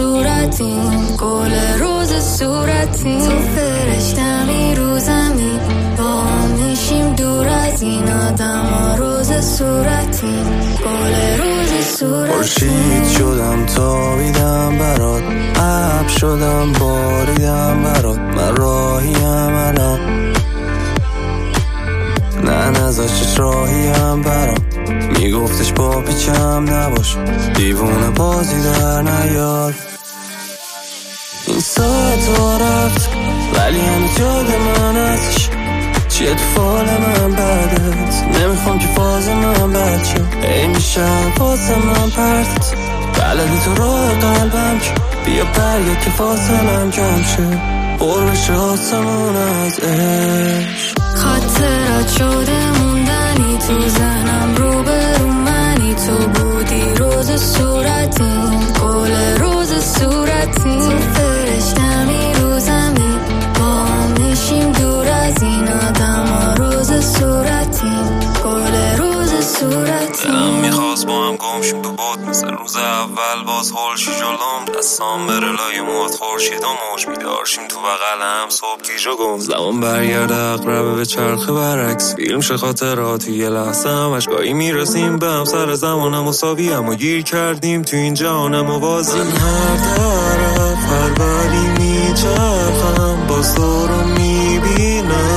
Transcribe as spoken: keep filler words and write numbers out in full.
صورتیم، گل روز صورتیم، تو فرشتمی رو زمین، با هم نشیم دور از این آدم ها. روز صورتیم، گل روز صورتیم. خورشید شدم تابیدم برات، ابر شدم باریدم برات، من راهیم الان، نه نذاشت راهیم برام. میگفتش با پیچم نباش، دیوونه بازی در نیار. این ساعت ها رفت ولی هنوز یاد من هستش، چیه تو فال من بعدت، نمیخوام که فاز من بچه ای میشم واسه من پرتت، بلدی تو راه قلبم که بیا برگرد که فاصلم کم شه، پر بشه آسمون از عشق. خاطرات شده موندنی تو ذهنم، رو به رو منی، تو بودی روز صورتیم، گل روز صورتیم، تو فرشتمی رو زمین، با هم نشیم دور از این آدم ها. روز صورتیم، گل روز صورتیم. دلم میخواست با هم گمشیم تو بود، مثل روز اول باز هولشی جلوم، دستام بره لای موت خورشید و موج بیدارشیم تو بغلم صبح گیج و گم. زمان برگرده اقربه به چرخه برعکس، فیلم شه خاطراتی یه لحظه هم اشگاهی میرسیم به هم، سر زمانم مساوی هم و گیر کردیم تو این جهانم و بازی. من هر طرف هر بری میچرخم باز تو رو میبینم،